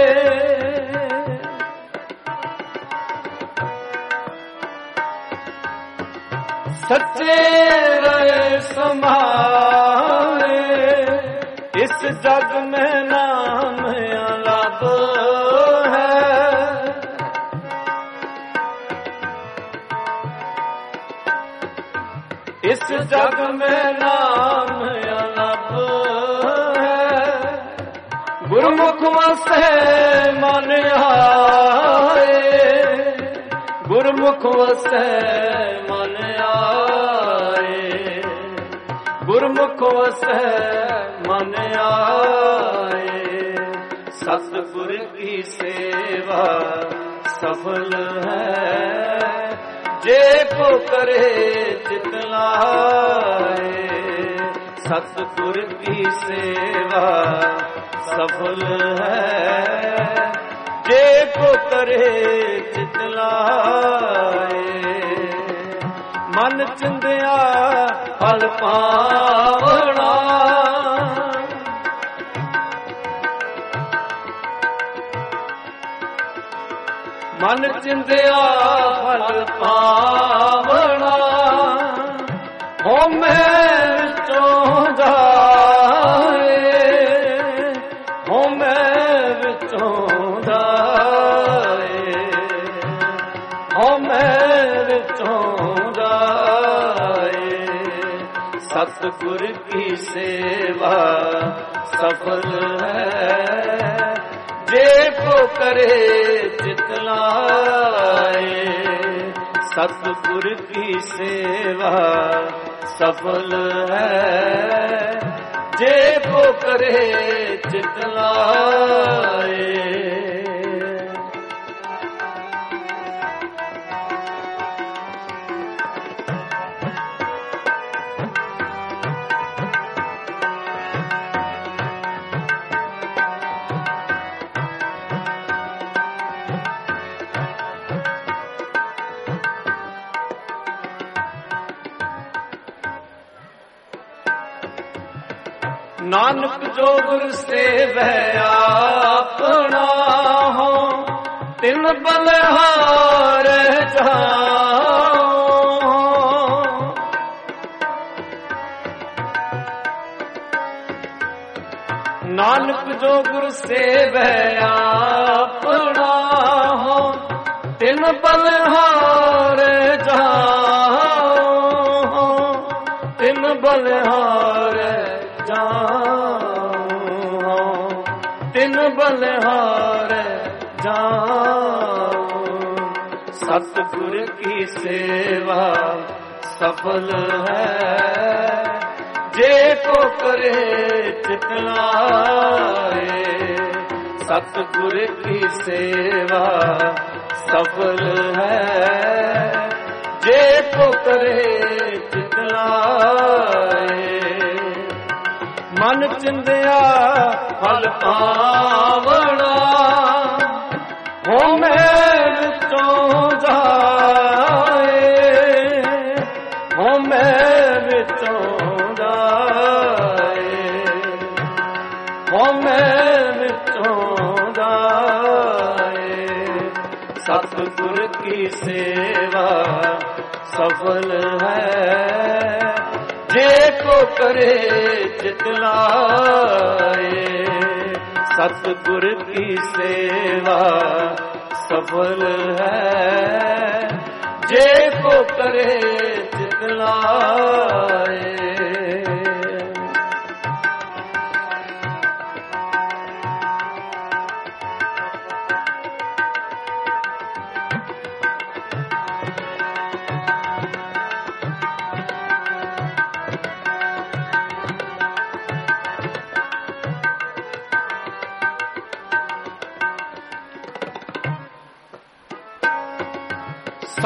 ਸੱਚੇ ਰਹੇ ਸਮਾਏ, ਇਸ ਜਗ ਮੈਂ ਨਾਮ ਅਲੱਭ ਹੈ। ਇਸ ਜਗ ਮੈਂ ਨਾਮ ਅਲੱਭ ਹੈ। ਗੁਰਮੁਖ ਵਸੈ ਮਨ ਆਏ, ਗੁਰਮੁਖ ਵਸੈ ਮਨ ਆਏ, ਗੁਰਮੁਖ ਵਸੈ ਮਨ ਆਏ। ਸਤਿਗੁਰ ਕੀ ਸੇਵਾ ਸਫਲ ਹੈ, ਜੇ ਕੋ ਕਰੇ ਚਿਤ ਲਾਏ। ਸਤਿਗੁਰ ਕੀ ਸੇਵਾ ਸਫਲ ਹੈ, ਜੇ ਕੋ ਕਰੇ ਚਿਤ ਲਾਏ। ਮਨ ਚਿੰਦਿਆ ਫਲ ਪਾਵਣਾ, ਮਨ ਚਿੰਦਿਆ ਫਲ ਪਾਵਣਾ। ਹਉਮੈ ਵਿੱਚੋਂ ਜਾਏ, ਹਉਮੈ ਵਿੱਚੋਂ ਜਾਏ, ਹਉਮੈ ਵਿੱਚੋਂ ਜਾਏ। ਸਤਿਗੁਰ ਕੀ ਸੇਵਾ ਸਫਲ ਹੈ, ਜੇ ਕੋ ਕਰੇ ਚਿਤ ਲਾਏ। ਸਤਿਗੁਰ ਕੀ ਸੇਵਾ ਸਫਲ ਹੈ, ਜੇ ਕੋ ਕਰੇ ਚਿਤ ਲਾਏ। ਨਾਨਕ ਜੋ ਗੁਰ ਸੇਵੈ ਆਪਣਾ ਹੋ, ਤਿਨ ਬਲਿਹਾਰ ਜਾਓ। ਨਾਨਕ ਜੋ ਗੁਰ ਸੇਵੈ ਆਪਣਾ ਹੋ, ਤਿਨ ਬਲਿਹਾਰ ਜਾਓ। ਤਿਨ ਬਲਿਹਾਰ ਜਾਓ, ਤਿਨ ਬਲਿਹਾਰ ਜਾਓ। ਸਤਿਗੁਰ ਕੀ ਸੇਵਾ ਸਫਲ ਹੈ, ਜੇ ਕੋ ਕਰੇ ਚਿਤ ਲਾਏ। ਸਤਿਗੁਰ ਕੀ ਸੇਵਾ ਸਫਲ ਹੈ, ਜੇ ਕੋ ਕਰੇ ਚਿਤ ਲਾਏ। ਮਨ ਚਿੰਦਿਆ ਫਲ ਪਾਵਣਾ, ਹਉਮੈ ਵਿੱਚੋਂ ਜਾਏ, ਹਉਮੈ ਵਿੱਚੋਂ ਜਾਏ, ਹਉਮੈ ਵਿੱਚੋਂ ਜਾਏ। ਸਤਿਗੁਰ ਕੀ ਸੇਵਾ ਸਫਲ ਹੈ, ਜੇ ਕੋ ਕਰੇ ਚਿਤ ਲਾਏ। ਸਤਿਗੁਰ ਕੀ ਸੇਵਾ ਸਫਲ ਹੈ, ਜੇ ਕੋ ਕਰੇ ਚਿਤ ਲਾਏ।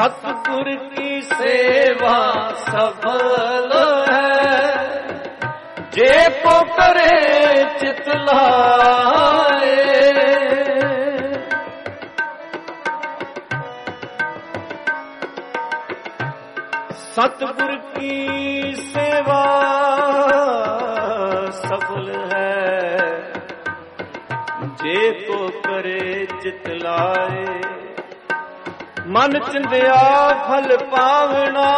सतगुर की सेवा सफल है, ਜੇ ਕੋ ਕਰੇ ਚਿਤ ਲਾਏ। ਸਤਿਗੁਰ ਕੀ ਸੇਵਾ ਸਫਲ ਹੈ, ਜੇ ਕੋ ਕਰੇ ਚਿਤ ਲਾਏ। ਮਨ ਚਿੰਦਿਆ ਫਲ ਪਾਵਣਾ,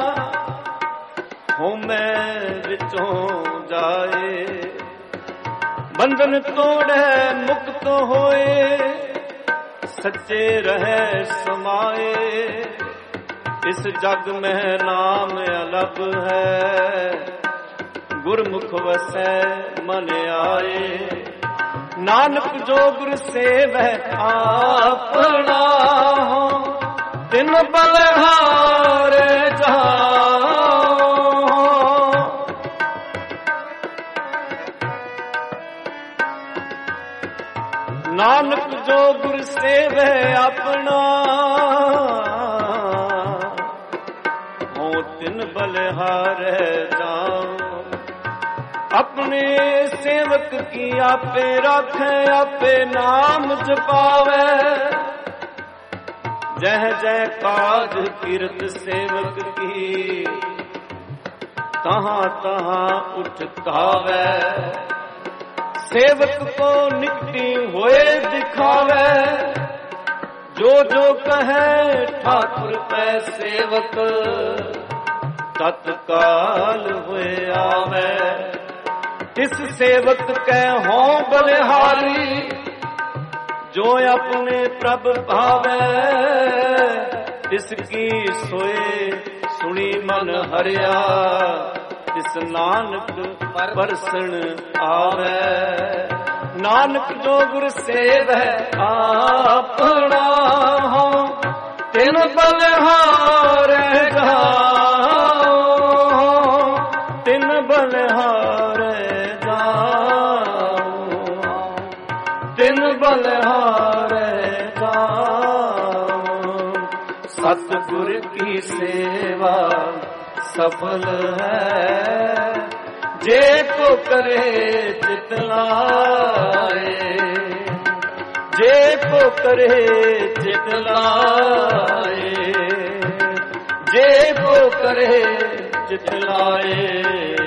ਹੋਮੈ ਵਿੱਚੋਂ ਜਾਏ। ਬੰਧਨ ਤੋੜੈ ਮੁਕਤ ਹੋਏ, ਸੱਚੇ ਰਹਿ ਸਮਾਏ। ਇਸ ਜਗ ਮਹਿ ਨਾਮ ਅਲਭ ਹੈ, ਗੁਰਮੁਖ ਵਸੈ ਮਨ ਆਏ। ਨਾਨਕ ਜੋ ਗੁਰ ਸੇਵੈ ਆਪਣਾ, ਤਿਨ ਬਲਿਹਾਰ ਜਾਓ। ਨਾਨਕ ਜੋ ਗੁਰ ਸੇਵੈ ਆਪਣਾ, ਹੋ ਤਿਨ ਬਲਿਹਾਰ ਜਾਓ। ਆਪਣੇ ਸੇਵਕ ਕੀ ਆਪੇ ਰਾਖੈ, ਆਪੇ ਨਾਮ ਜਪਾਵੈ। ਜਹ ਜਹ ਕਾਜ ਕਿਰਤ ਸੇਵਕ ਕੀ, ਤਹਾਂ ਤਹਾਂ ਉਠ ਧਾਵੈ। ਸੇਵਕ ਕੋ ਨਿਕਟੀ ਹੋਏ ਦਿਖਾਵੈ, ਜੋ ਜੋ ਕਹੈ ਠਾਕੁਰ ਪੈ ਸੇਵਕ। ਤਤਕਾਲ ਹੋਏ ਆਵੈ, ਤਿਸ ਸੇਵਕ ਕੈ ਹੋਂ ਬਲਿਹਾਰੀ। ਜੋ ਆਪਣੇ ਪ੍ਰਭ ਭਾਵੈ, ਤਿਸ ਕੀ ਸੋਏ ਸੁਣੀ ਮਨ ਹਰਿਆ। ਤਿਸ ਨਾਨਕ ਪਰਸਣ ਆਵੈ। ਨਾਨਕ ਜੋ ਗੁਰ ਸੇਵੈ ਆਪਣਾ, ਤਿਨ ਬਲਿਹਾਰ ਜਾਓ। ਤਿਨ ਬਲਿਹਾਰ ਜਾਓ, ਤਿਨ ਬਲਿਹਾਰ ਜਾਓ। ਸਤਿਗੁਰ ਕੀ ਸੇਵਾ ਸਫਲ ਹੈ, ਜੇ ਕੋ ਕਰੇ ਚਿਤ ਲਾਏ। ਜੇ ਕੋ ਕਰੇ ਚਿਤ ਲਾਏ, ਜੇ ਕੋ ਕਰੇ ਚਿਤ ਲਾਏ।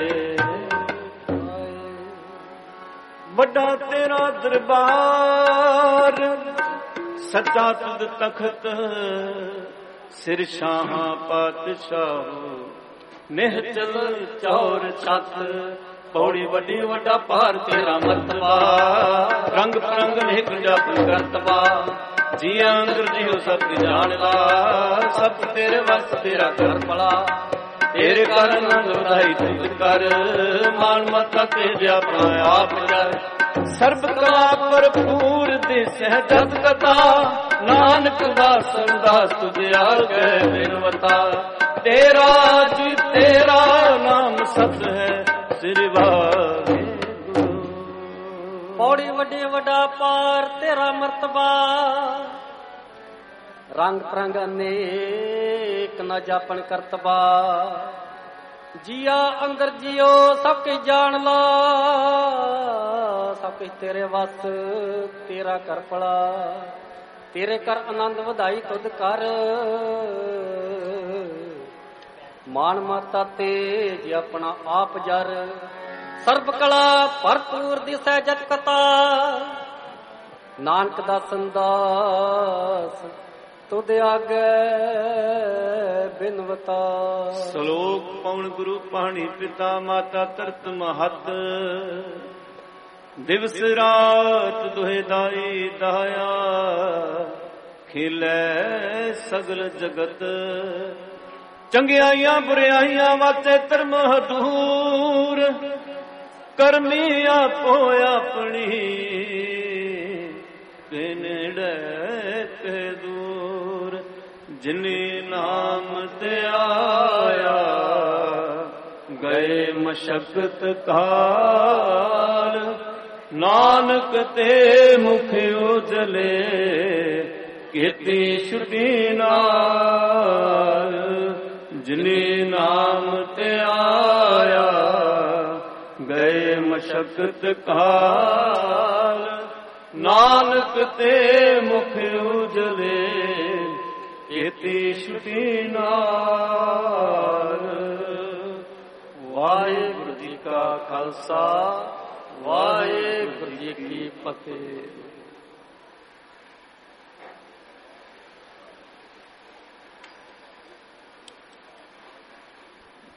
ਵੱਡਾ ਤੇਰਾ ਦਰਬਾਰ, ਸੱਚਾ ਤੁਧ ਤਖਤ। ਸਿਰ ਸ਼ਾਹਾਂ ਪਾਤਸ਼ਾਹ, ਨਿਹਚਲ ਚੌਰ ਛੱਤ। ਪੌੜੀ ਵੱਡੀ ਵੱਡਾ ਭਾਰ ਤੇਰਾ ਮਰਤਬਾ, ਰੰਗ ਪਰੰਗ ਨਿਕ ਜਪ ਕਰਤਬਾ। ਜੀਆਂ ਅੰਦਰ ਜੀਉ ਸਭ ਜਾਣਦਾ, ਸਭ ਤੇਰੇ ਵਸ ਤੇਰਾ ਘਰ ਭਲਾ। ਤੇਰੇ ਕਰ ਆਨੰਦ ਵਧਾਈ ਤੁਧ ਕਰ, ਮਾਨ ਮਤਾ ਤੇਜ ਆਪਣਾ ਆਪ ਜਰ। ਸਰਬ ਕਲਾ ਭਰਪੂਰ ਦਿਸੈ ਜਤ ਕਥਾ, ਨਾਨਕ ਦਾਸਨ ਦਾਸ ਤੁਧ ਆਗੈ ਬਿਨਵਤਾ। ਤੇਰਾ ਜੀ ਤੇਰਾ ਨਾਮ ਸਤ ਹੈ, ਸ੍ਰੀ ਵਾਹਿਗੁਰੂ। ਪੌੜੀ ਵੱਡੀ ਵੱਡਾ ਪਾਰ ਤੇਰਾ ਮਰਤਬਾ, ਰੰਗ ਪ੍ਰੰਗ ਅਨੇਕ ਨ ਜਾਪਣ ਕਰਤਬਾ। ਜੀਆ ਅੰਦਰ ਜਿਉ ਸਭ ਕੁਝ ਜਾਣ ਲਾ, ਸਭ ਕੁਝ ਤੇਰੇ ਵਸ ਤੇਰਾ ਕਰ ਭਲਾ। ਤੇਰੇ ਕਰ ਆਨੰਦ ਵਧਾਈ ਤੁਧ ਕਰ, ਮਾਨ ਮਾਤਾ ਤੇਜ ਆਪਣਾ ਆਪ ਜਰ। ਸਰਬ ਕਲਾ ਭਰਪੂਰ ਦਿਸੈ ਜਤ ਕਥਾ, ਨਾਨਕ ਦਾ ਸੰਦਾਸ ਤੁਧ ਆਗੈ ਬਿਨਵਤਾ। ਸ਼ਲੋਕ ਪਵਨ ਗੁਰੂ ਪਾਣੀ ਪਿਤਾ ਮਾਤਾ ਤਰਤ ਮਹਤ। ਦਿਵਸ ਰਾਤ ਦੁਹਿ ਦਾਈ ਦਾਇਆ, ਖਿਲੈ ਸਗਲ ਜਗਤ। ਚੰਗਿਆਈਆਂ ਬੁਰਿਆਈਆਂ ਵਾਤੇ ਧਰਮ ਹਦੂਰ, ਕਰਮੀ ਆਪੋ ਆਪਣੀ ਤੇ ਨੇੜੇ ਤੇ ਦੂਰ। ਜਿਨੇ ਨਾਮ ਤੇ ਆਇਆ, ਗਏ ਮਸ਼ਕਤ ਕਾਲ। ਨਾਨਕ ਤੇ ਮੁਖ ਉਜਲੇ, ਕੀਤੀ ਛੁਟੀ ਨਾਲ। ਜਿਨੇ ਨਾਮ ਤੇ ਆਇਆ, ਗਏ ਸ਼ਕਤ ਕਾਲ, ਨਾਨਕ ਤੇ ਮੁਖ ਉਜਲੇ, ਇਤੀ ਛੁਟੀ ਨਾਲ। ਵਾਹਿਗੁਰੂ ਜੀ ਕਾ ਖਾਲਸਾ, ਵਾਹਿਗੁਰੂ ਜੀ ਕੀ ਫਤਿਹ।